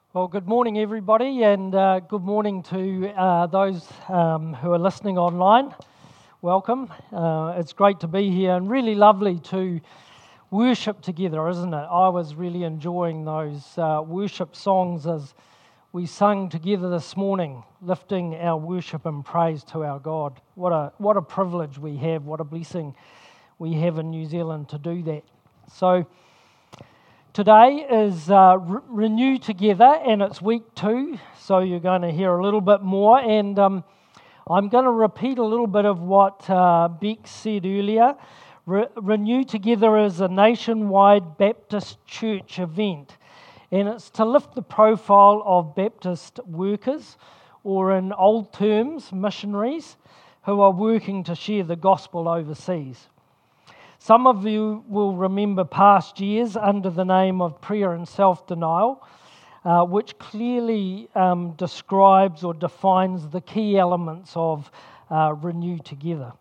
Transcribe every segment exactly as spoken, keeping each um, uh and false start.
Well, good morning, everybody, and uh, good morning to uh, those um, who are listening online. Welcome. Uh, it's great to be here and really lovely to worship together, isn't it? I was really enjoying those uh, worship songs as we sung together this morning, lifting our worship and praise to our God. What a what a privilege we have, what a blessing we have in New Zealand to do that. So, today is uh, Re- Renew Together, and it's week two, so you're going to hear a little bit more. And um, I'm going to repeat a little bit of what uh, Beck said earlier. Re- Renew Together is a nationwide Baptist church event, and it's to lift the profile of Baptist workers, or in old terms, missionaries, who are working to share the gospel overseas. Some of you will remember past years under the name of prayer and self-denial, uh, which clearly um, describes or defines the key elements of uh, Renew Together.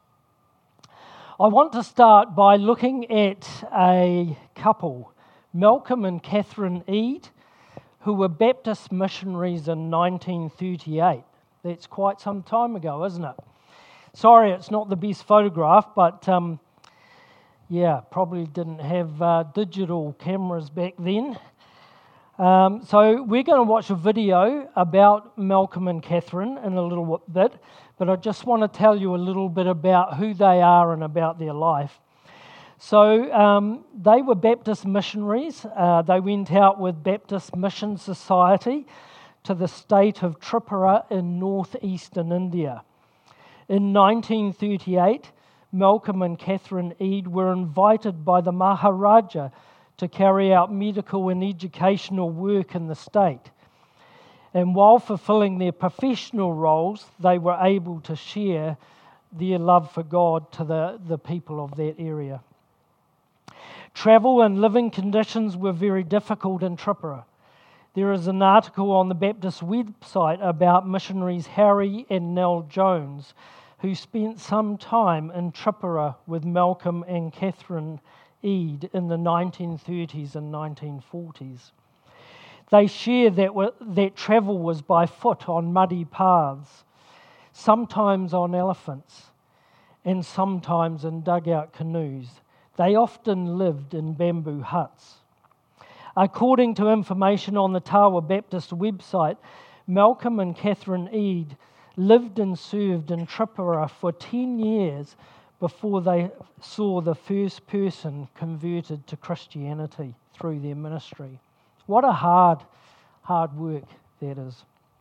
I want to start by looking at a couple, Malcolm and Catherine Eade, who were Baptist missionaries in nineteen thirty-eight. That's quite some time ago, isn't it? Sorry, it's not the best photograph, but Um, Yeah, probably didn't have uh, digital cameras back then. Um, so we're going to watch a video about Malcolm and Catherine in a little bit, but I just want to tell you a little bit about who they are and about their life. So um, they were Baptist missionaries. Uh, they went out with Baptist Mission Society to the state of Tripura in northeastern India. In nineteen thirty-eight, Malcolm and Catherine Eade were invited by the Maharaja to carry out medical and educational work in the state. And while fulfilling their professional roles, they were able to share their love for God to the, the people of that area. Travel and living conditions were very difficult in Tripura. There is an article on the Baptist website about missionaries Harry and Nell Jones, who spent some time in Tripura with Malcolm and Catherine Eade in the nineteen thirties and nineteen forties. They share that, that travel was by foot on muddy paths, sometimes on elephants, and sometimes in dugout canoes. They often lived in bamboo huts. According to information on the Tawa Baptist website, Malcolm and Catherine Eade lived and served in Tripura for ten years before they saw the first person converted to Christianity through their ministry. What a hard, hard work that is.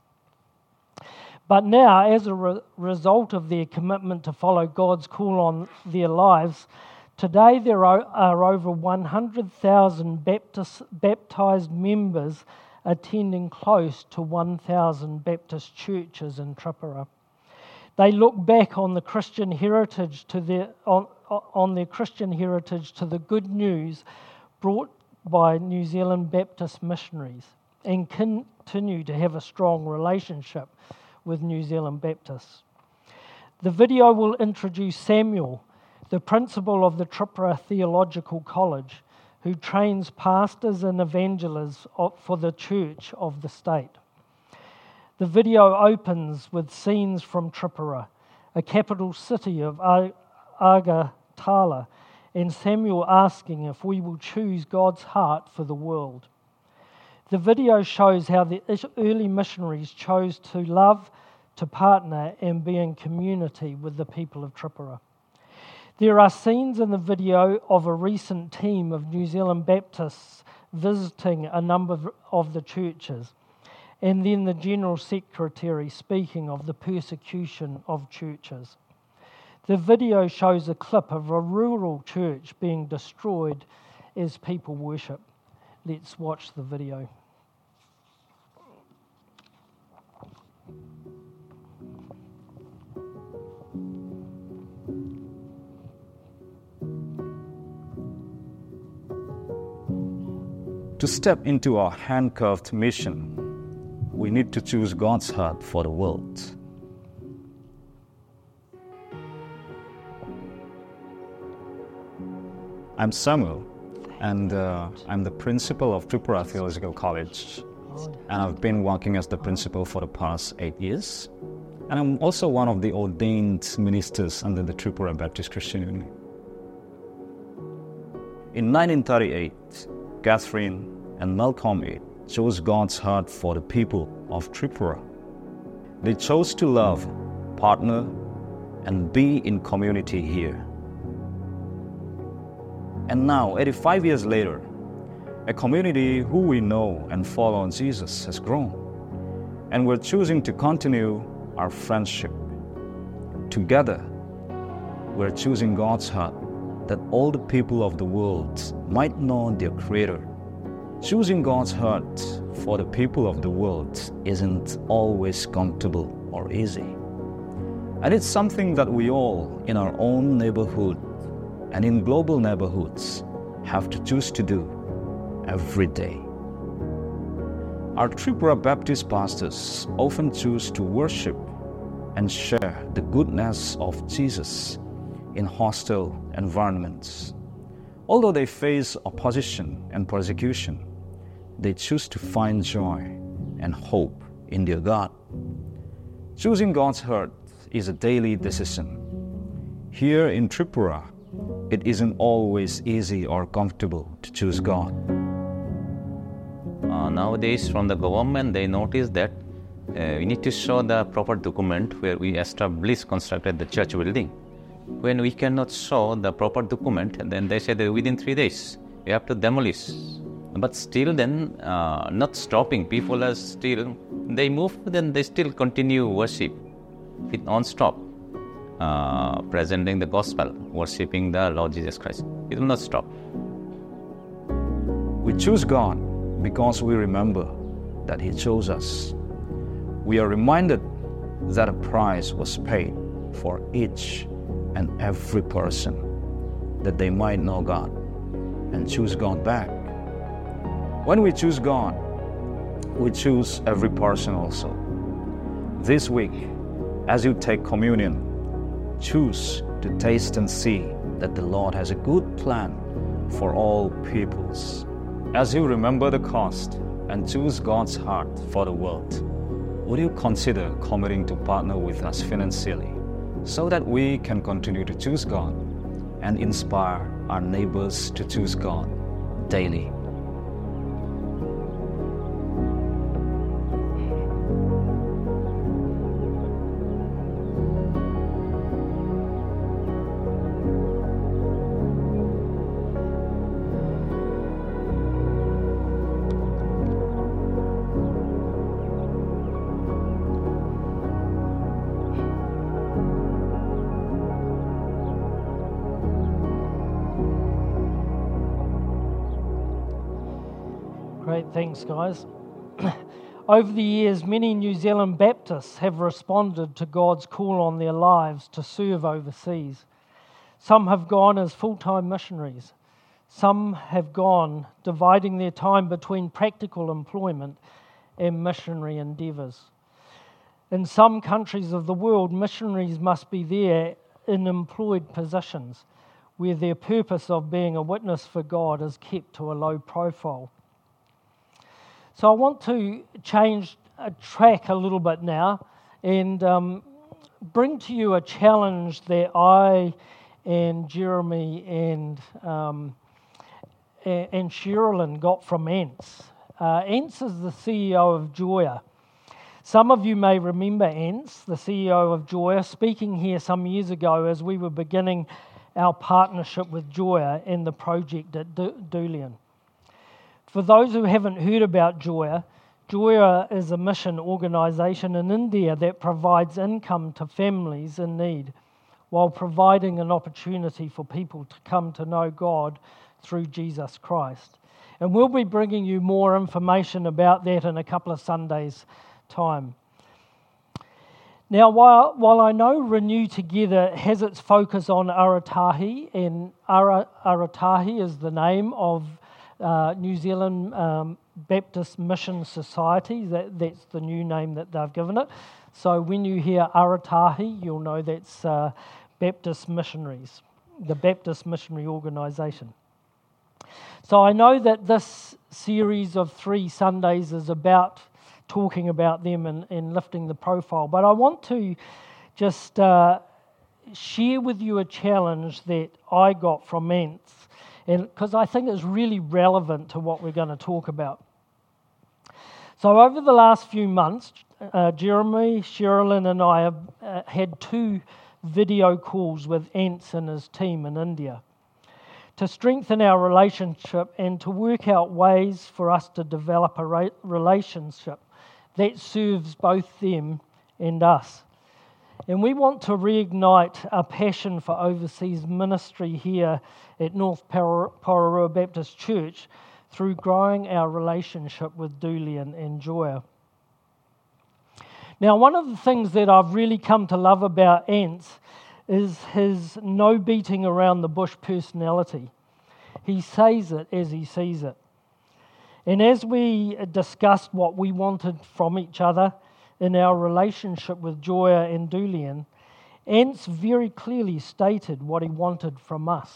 But now, as a re- result of their commitment to follow God's call on their lives, today there are, are over one hundred thousand Baptist, baptized members attending close to one thousand Baptist churches in Tripura. They look back on the Christian heritage to their on, on their Christian heritage to the good news brought by New Zealand Baptist missionaries and continue to have a strong relationship with New Zealand Baptists. The video will introduce Samuel, the principal of the Tripura Theological College, who trains pastors and evangelists for the church of the state. The video opens with scenes from Tripura, a capital city of Agartala, and Samuel asking if we will choose God's heart for the world. The video shows how the early missionaries chose to love, to partner, and be in community with the people of Tripura. There are scenes in the video of a recent team of New Zealand Baptists visiting a number of the churches, and then the General Secretary speaking of the persecution of churches. The video shows a clip of a rural church being destroyed as people worship. Let's watch the video. To step into our handcuffed mission, we need to choose God's heart for the world. I'm Samuel, and uh, I'm the principal of Tripura Theological College. and I've been working as the principal for the past eight years. And I'm also one of the ordained ministers under the Tripura Baptist Christian Union. In nineteen thirty-eight, Catherine and Malcolm X chose God's heart for the people of Tripura. They chose to love, partner, and be in community here. And now, eighty-five years later, a community who we know and follow Jesus has grown. And we're choosing to continue our friendship. Together, we're choosing God's heart that all the people of the world might know their Creator. Choosing God's heart for the people of the world isn't always comfortable or easy. And it's something that we all, in our own neighborhood and in global neighborhoods, have to choose to do every day. Our Tripura Baptist pastors often choose to worship and share the goodness of Jesus in hostile environments. Although they face opposition and persecution, they choose to find joy and hope in their God. Choosing God's heart is a daily decision. Here in Tripura, it isn't always easy or comfortable to choose God. Uh, nowadays, from the government, they notice that uh, we need to show the proper document where we established, constructed the church building. When we cannot show the proper document, then they say that within three days, we have to demolish. But still then, uh, not stopping, people are still, they move, then they still continue worship with non-stop, uh, presenting the gospel, worshipping the Lord Jesus Christ. It will not stop. We choose God because we remember that He chose us. We are reminded that a price was paid for each and every person, that they might know God and choose God back. When we choose God, we choose every person also. This week, as you take communion, choose to taste and see that the Lord has a good plan for all peoples. As you remember the cost and choose God's heart for the world, would you consider committing to partner with us financially so that we can continue to choose God and inspire our neighbors to choose God daily? Great, thanks guys. Over the years, many New Zealand Baptists have responded to God's call on their lives to serve overseas. Some have gone as full-time missionaries. Some have gone dividing their time between practical employment and missionary endeavours. In some countries of the world, missionaries must be there in employed positions where their purpose of being a witness for God is kept to a low profile. So I want to change a track a little bit now and um, bring to you a challenge that I and Jeremy and um, and Sherilyn got from Ants. Uh, Ants is the C E O of Joya. Some of you may remember Ants, the C E O of Joya, speaking here some years ago as we were beginning our partnership with Joya and the project at Doolean. For those who haven't heard about Joya, Joya is a mission organisation in India that provides income to families in need while providing an opportunity for people to come to know God through Jesus Christ. And we'll be bringing you more information about that in a couple of Sundays' time. Now, while, while I know Renew Together has its focus on Aratahi, and Ara, Aratahi is the name of Uh, New Zealand um, Baptist Mission Society, that, that's the new name that they've given it. So when you hear Aratahi, you'll know that's uh, Baptist missionaries, the Baptist Missionary Organisation. So I know that this series of three Sundays is about talking about them and, and lifting the profile, but I want to just uh, share with you a challenge that I got from Ants, and because I think it's really relevant to what we're going to talk about. So over the last few months, uh, Jeremy, Sherilyn and I have uh, had two video calls with Ants and his team in India to strengthen our relationship and to work out ways for us to develop a ra- relationship that serves both them and us. And we want to reignite a passion for overseas ministry here at North Pororua Baptist Church through growing our relationship with Julian and Joya. Now, one of the things that I've really come to love about Ants is his no beating around the bush personality. He says it as he sees it. And as we discussed what we wanted from each other in our relationship with Joya and Julian, Ants very clearly stated what he wanted from us.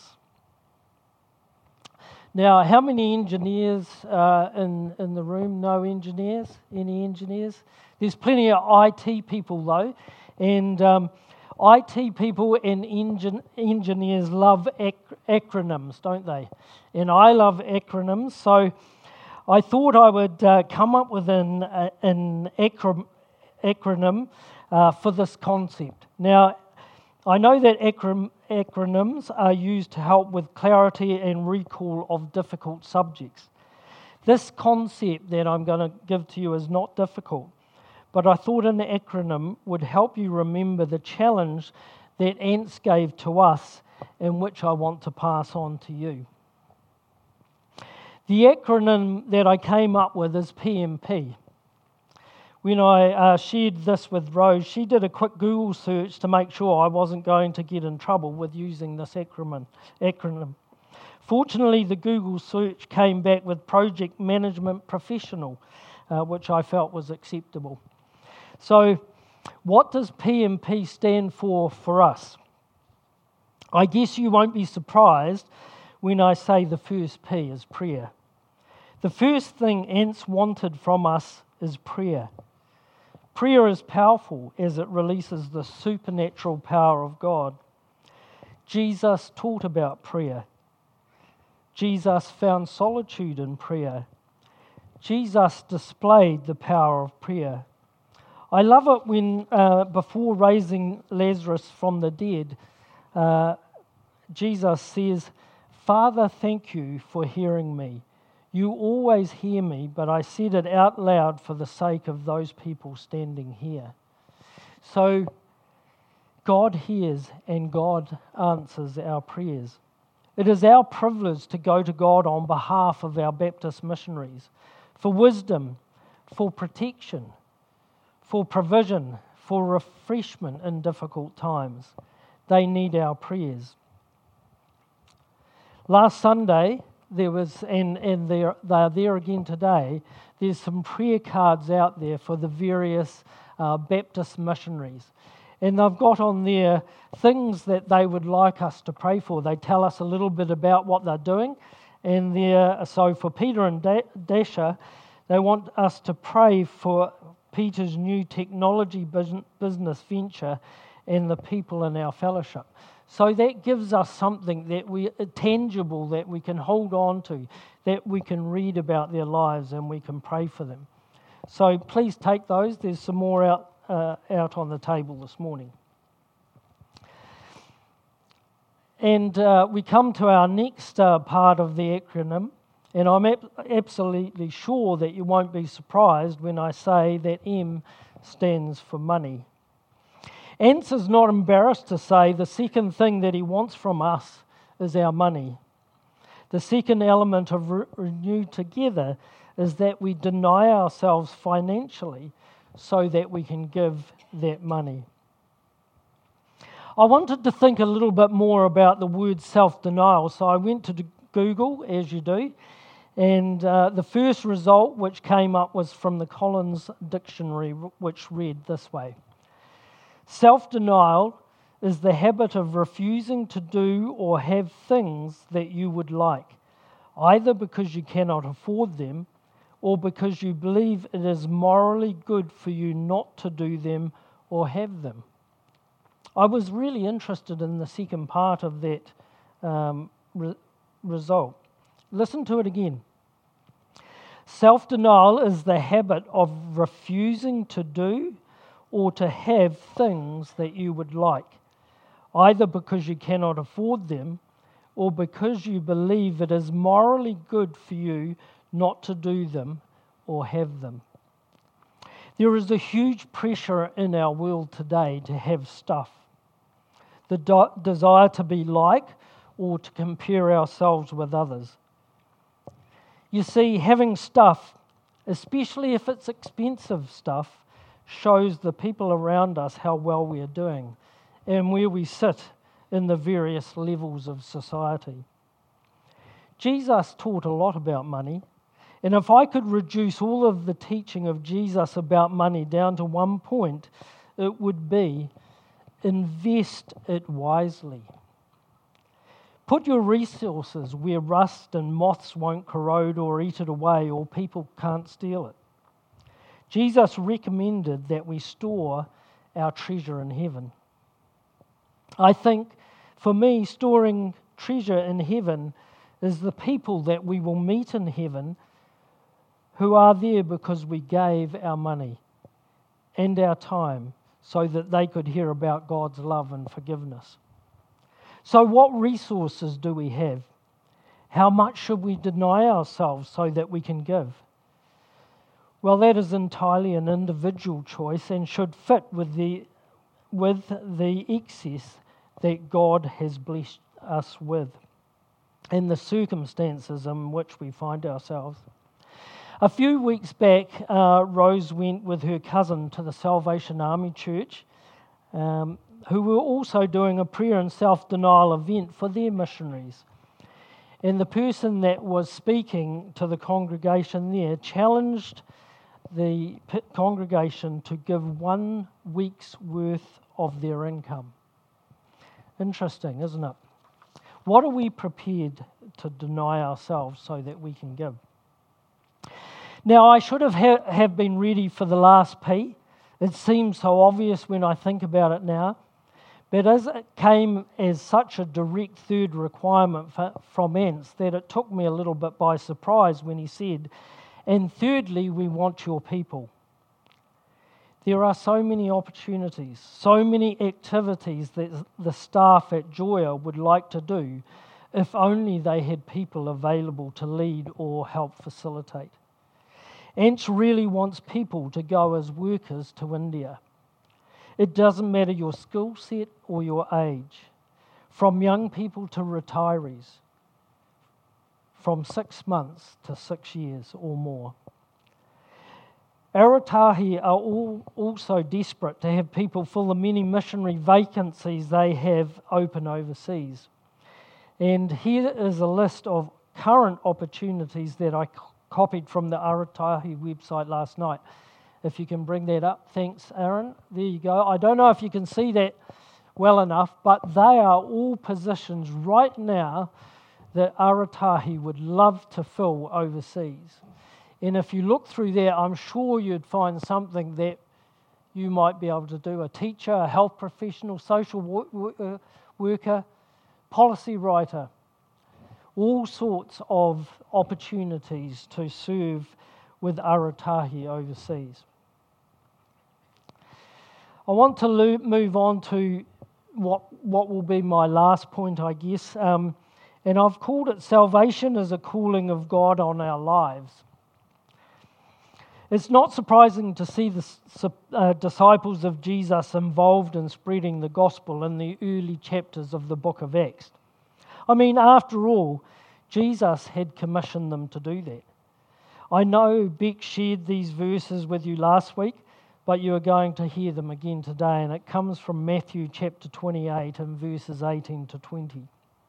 Now, how many engineers uh, in, in the room? No engineers? Any engineers? There's plenty of I T people though, and um, I T people and engin- engineers love ac- acronyms, don't they? And I love acronyms, so I thought I would uh, come up with an, uh, an acro- acronym uh, for this concept. Now, I know that acron- acronyms are used to help with clarity and recall of difficult subjects. This concept that I'm going to give to you is not difficult, but I thought an acronym would help you remember the challenge that Ants gave to us and which I want to pass on to you. The acronym that I came up with is P M P. When I uh, shared this with Rose, she did a quick Google search to make sure I wasn't going to get in trouble with using this acronym. acronym. Fortunately, the Google search came back with Project Management Professional, uh, which I felt was acceptable. So, what does P M P stand for for us? I guess you won't be surprised when I say the first P is prayer. The first thing Ants wanted from us is prayer. Prayer is powerful as it releases the supernatural power of God. Jesus taught about prayer. Jesus found solitude in prayer. Jesus displayed the power of prayer. I love it when, uh, before raising Lazarus from the dead, uh, Jesus says, "Father, thank you for hearing me. You always hear me, but I said it out loud for the sake of those people standing here." So, God hears and God answers our prayers. It is our privilege to go to God on behalf of our Baptist missionaries for wisdom, for protection, for provision, for refreshment in difficult times. They need our prayers. Last Sunday, there was, and, and they're, they're there again today, there's some prayer cards out there for the various uh, Baptist missionaries. And they've got on there things that they would like us to pray for. They tell us a little bit about what they're doing. And they're, so for Peter and Dasha, they want us to pray for Peter's new technology business venture and the people in our fellowship. So that gives us something that we tangible that we can hold on to, that we can read about their lives and we can pray for them. So please take those. There's some more out uh, out on the table this morning. And uh, we come to our next uh, part of the acronym, and I'm ab- absolutely sure that you won't be surprised when I say that M stands for money. Ants is not embarrassed to say the second thing that he wants from us is our money. The second element of Re- Renew Together is that we deny ourselves financially so that we can give that money. I wanted to think a little bit more about the word self-denial, so I went to Google, as you do, and uh, the first result which came up was from the Collins Dictionary, which read this way: self-denial is the habit of refusing to do or have things that you would like. either because you cannot afford them or because you believe it is morally good for you not to do them or have them. I was really interested in the second part of that um, re- result. Listen to it again. Self-denial is the habit of refusing to do or to have things that you would like, either because you cannot afford them or because you believe it is morally good for you not to do them or have them. There is a huge pressure in our world today to have stuff. The do- desire to be like or to compare ourselves with others. You see, having stuff, especially if it's expensive stuff, shows the people around us how well we are doing and where we sit in the various levels of society. Jesus taught a lot about money, and if I could reduce all of the teaching of Jesus about money down to one point, it would be invest it wisely. Put your resources where rust and moths won't corrode or eat it away, or people can't steal it. Jesus recommended that we store our treasure in heaven. I think, for me, storing treasure in heaven is the people that we will meet in heaven who are there because we gave our money and our time so that they could hear about God's love and forgiveness. So what resources do we have? How much should we deny ourselves so that we can give? Well, that is entirely an individual choice and should fit with the, with the excess that God has blessed us with and the circumstances in which we find ourselves. A few weeks back, uh, Rose went with her cousin to the Salvation Army Church, um, who were also doing a prayer and self-denial event for their missionaries. And the person that was speaking to the congregation there challenged the congregation to give one week's worth of their income. Interesting, isn't it? What are we prepared to deny ourselves so that we can give? Now, I should have ha- have been ready for the last P. It seems so obvious when I think about it now. But as it came as such a direct third requirement for, from Ants that it took me a little bit by surprise when he said, and thirdly, we want your people. There are so many opportunities, so many activities that the staff at Joya would like to do if only they had people available to lead or help facilitate. Ants really wants people to go as workers to India. It doesn't matter your skill set or your age, from young people to retirees, from six months to six years or more. Aratahi are all also desperate to have people fill the many missionary vacancies they have open overseas. And here is a list of current opportunities that I copied from the Aratahi website last night. If you can bring that up. Thanks, Aaron. There you go. I don't know if you can see that well enough, but they are all positions right now that Aratahi would love to fill overseas. And if you look through there, I'm sure you'd find something that you might be able to do. A teacher, a health professional, social wo- worker, policy writer. All sorts of opportunities to serve with Aratahi overseas. I want to lo- move on to what what will be my last point, I guess, um, and I've called it salvation as a calling of God on our lives. It's not surprising to see the uh, disciples of Jesus involved in spreading the gospel in the early chapters of the book of Acts. I mean, after all, Jesus had commissioned them to do that. I know Beck shared these verses with you last week, but you are going to hear them again today, and it comes from Matthew chapter twenty-eight and verses eighteen to twenty.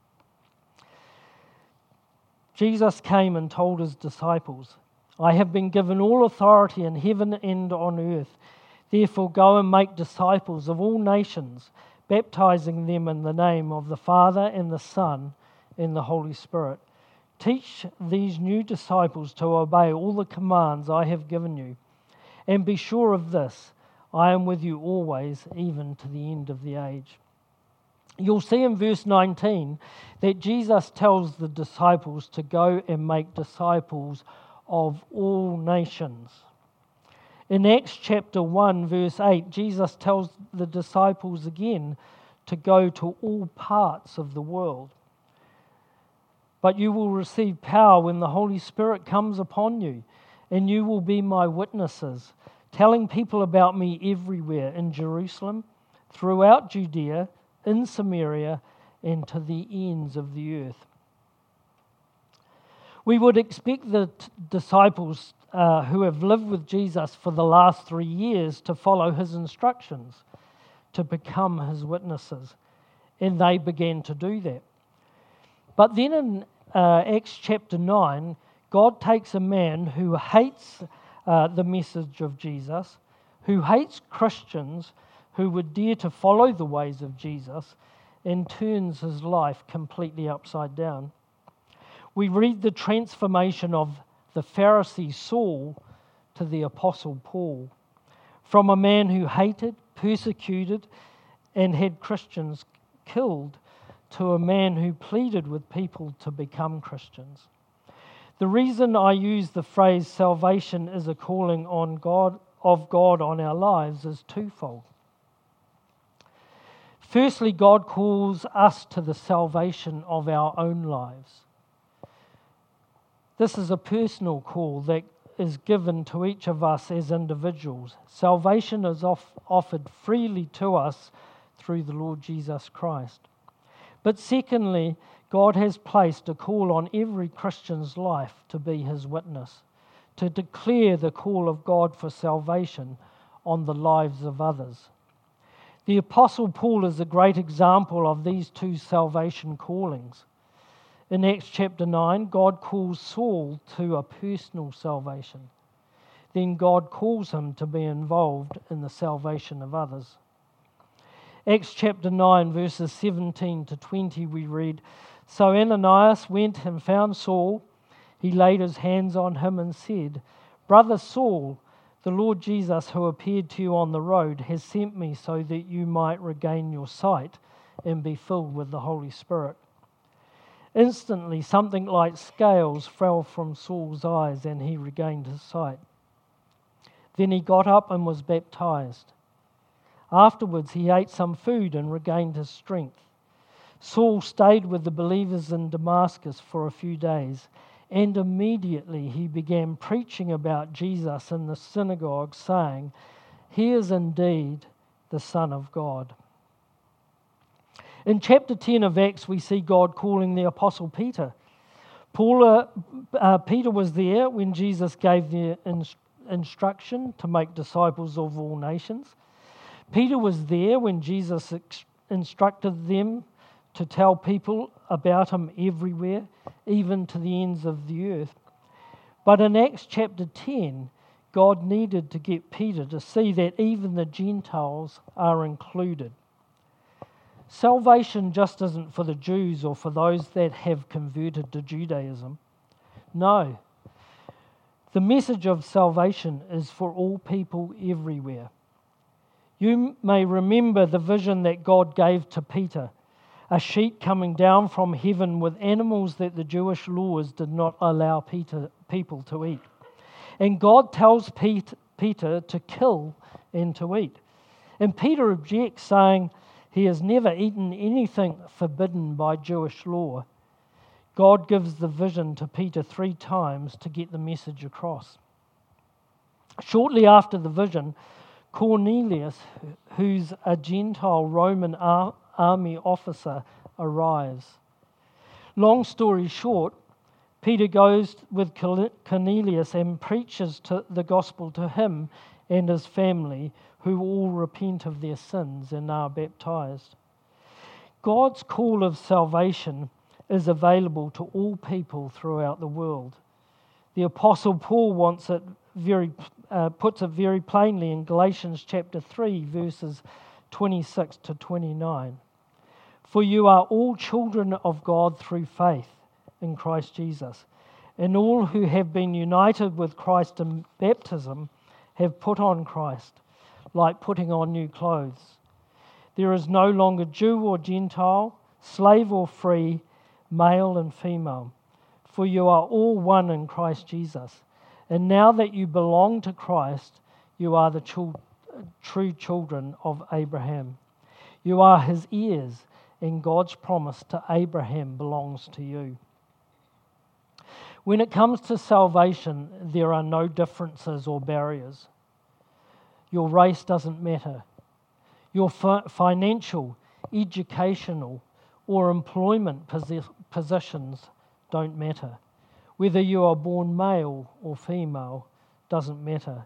Jesus came and told his disciples, I have been given all authority in heaven and on earth. Therefore go and make disciples of all nations, baptizing them in the name of the Father and the Son and the Holy Spirit, Teach these new disciples to obey all the commands I have given you. And be sure of this, I am with you always, even to the end of the age." You'll see in verse nineteen that Jesus tells the disciples to go and make disciples of all nations. In Acts chapter one, verse eight, Jesus tells the disciples again to go to all parts of the world. "But you will receive power when the Holy Spirit comes upon you, and you will be my witnesses, telling people about me everywhere in Jerusalem, throughout Judea, in Samaria, and to the ends of the earth." We would expect the t- disciples uh, who have lived with Jesus for the last three years to follow his instructions, to become his witnesses, and they began to do that. But then in uh, Acts chapter nine, God takes a man who hates uh, the message of Jesus, who hates Christians who would dare to follow the ways of Jesus, and turns his life completely upside down. We read the transformation of the Pharisee Saul to the Apostle Paul, from a man who hated, persecuted, and had Christians killed, to a man who pleaded with people to become Christians. The reason I use the phrase salvation is a calling on God of God on our lives is twofold. Firstly, God calls us to the salvation of our own lives. This is a personal call that is given to each of us as individuals. Salvation is off, offered freely to us through the Lord Jesus Christ. But secondly, God has placed a call on every Christian's life to be his witness, to declare the call of God for salvation on the lives of others. The Apostle Paul is a great example of these two salvation callings. In Acts chapter nine, God calls Saul to a personal salvation. Then God calls him to be involved in the salvation of others. Acts chapter nine, verses seventeen to twenty, we read, "So Ananias went and found Saul. He laid his hands on him and said, 'Brother Saul, the Lord Jesus, who appeared to you on the road, has sent me so that you might regain your sight and be filled with the Holy Spirit.' Instantly, something like scales fell from Saul's eyes, and he regained his sight. Then he got up and was baptized. Afterwards, he ate some food and regained his strength. Saul stayed with the believers in Damascus for a few days, and immediately he began preaching about Jesus in the synagogue, saying, 'He is indeed the Son of God.'" In chapter ten of Acts, we see God calling the Apostle Peter. Paul, uh, uh, Peter was there when Jesus gave the inst- instruction to make disciples of all nations. Peter was there when Jesus ex- instructed them to tell people about him everywhere, even to the ends of the earth. But in Acts chapter ten, God needed to get Peter to see that even the Gentiles are included. Salvation just isn't for the Jews or for those that have converted to Judaism. No. The message of salvation is for all people everywhere. You may remember the vision that God gave to Peter, a sheet coming down from heaven with animals that the Jewish laws did not allow Peter, people to eat. And God tells Pete, Peter to kill and to eat. And Peter objects, saying, he has never eaten anything forbidden by Jewish law. God gives the vision to Peter three times to get the message across. Shortly after the vision, Cornelius, who's a Gentile Roman ar- army officer, arrives. Long story short, Peter goes with Cornelius and preaches to the gospel to him and his family, who all repent of their sins and are baptized. God's call of salvation is available to all people throughout the world. The Apostle Paul wants it very, uh, puts it very plainly in Galatians chapter three, verses twenty-six to twenty-nine. "For you are all children of God through faith. in Christ Jesus. And all who have been united with Christ in baptism have put on Christ, like putting on new clothes. There is no longer Jew or Gentile, slave or free, male and female, for you are all one in Christ Jesus. And now that you belong to Christ, you are the chil- true children of Abraham. You are his heirs, and God's promise to Abraham belongs to you. When it comes to salvation, there are no differences or barriers. Your race doesn't matter. Your fi- financial, educational, or employment posi- positions don't matter. Whether you are born male or female doesn't matter.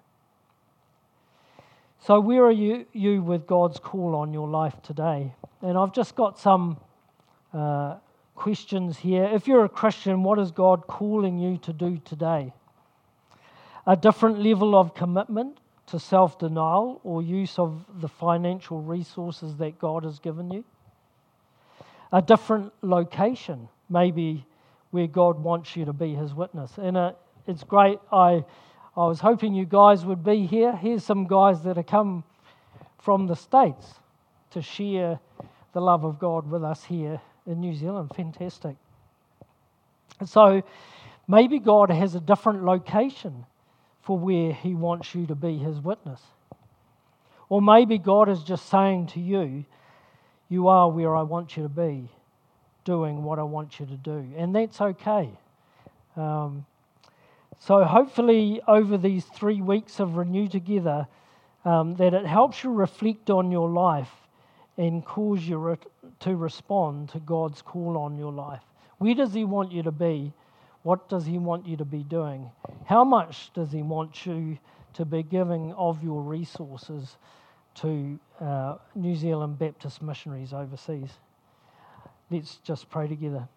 So where are you, you with God's call on your life today? And I've just got some uh, questions here. If you're a Christian, what is God calling you to do today? A different level of commitment to self-denial or use of the financial resources that God has given you? A different location, maybe where God wants you to be his witness. And uh, it's great. I I was hoping you guys would be here. Here's some guys that have come from the States to share the love of God with us here in New Zealand. Fantastic. So maybe God has a different location for where he wants you to be his witness. Or maybe God is just saying to you, you are where I want you to be, doing what I want you to do. And that's okay. Um, so hopefully over these three weeks of Renew Together, um, that it helps you reflect on your life and cause you re- to respond to God's call on your life. Where does he want you to be? What does he want you to be doing? How much does he want you to be giving of your resources to uh, New Zealand Baptist missionaries overseas? Let's just pray together.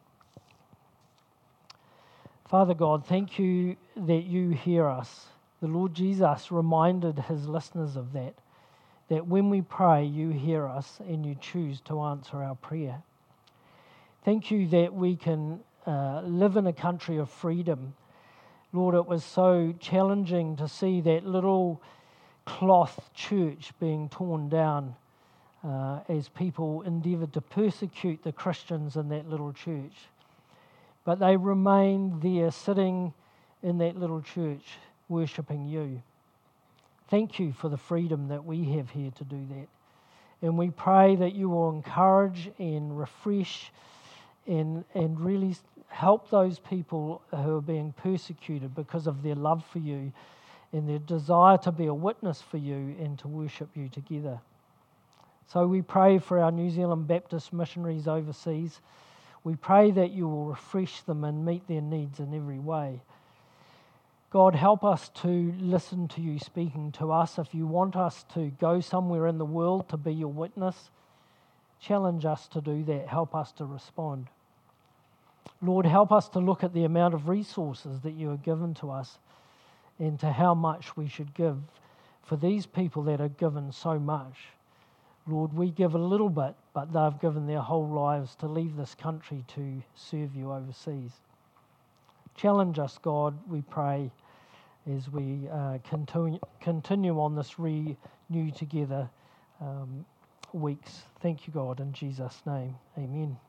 Father God, thank you that you hear us. The Lord Jesus reminded his listeners of that, that when we pray, you hear us and you choose to answer our prayer. Thank you that we can uh, live in a country of freedom. Lord, it was so challenging to see that little cloth church being torn down uh, as people endeavoured to persecute the Christians in that little church. But they remained there sitting in that little church worshipping you. Thank you for the freedom that we have here to do that. And we pray that you will encourage and refresh and, and really help those people who are being persecuted because of their love for you and their desire to be a witness for you and to worship you together. So we pray for our New Zealand Baptist missionaries overseas. We pray that you will refresh them and meet their needs in every way. God, help us to listen to you speaking to us. If you want us to go somewhere in the world to be your witness, challenge us to do that. Help us to respond. Lord, help us to look at the amount of resources that you have given to us and to how much we should give for these people that are given so much. Lord, we give a little bit, but they've given their whole lives to leave this country to serve you overseas. Challenge us, God, we pray, as we uh, continue, continue on this Renew Together um, weeks. Thank you, God, in Jesus' name. Amen.